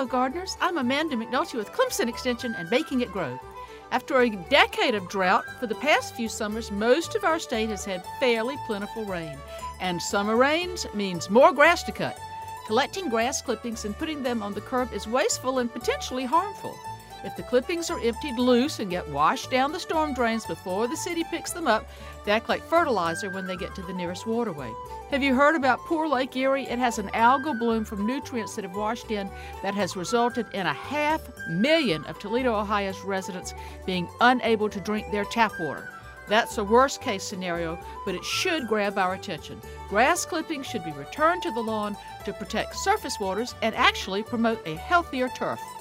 Hello, gardeners. I'm Amanda McNulty with Clemson Extension and Making It Grow. After a decade of drought, for the past few summers, most of our state has had fairly plentiful rain. And summer rains means more grass to cut. Collecting grass clippings and putting them on the curb is wasteful and potentially harmful. If the clippings are emptied loose and get washed down the storm drains before the city picks them up, they act like fertilizer when they get to the nearest waterway. Have you heard about poor Lake Erie? It has an algal bloom from nutrients that have washed in that has resulted in 500,000 of Toledo, Ohio's residents being unable to drink their tap water. That's a worst-case scenario, but it should grab our attention. Grass clippings should be returned to the lawn to protect surface waters and actually promote a healthier turf.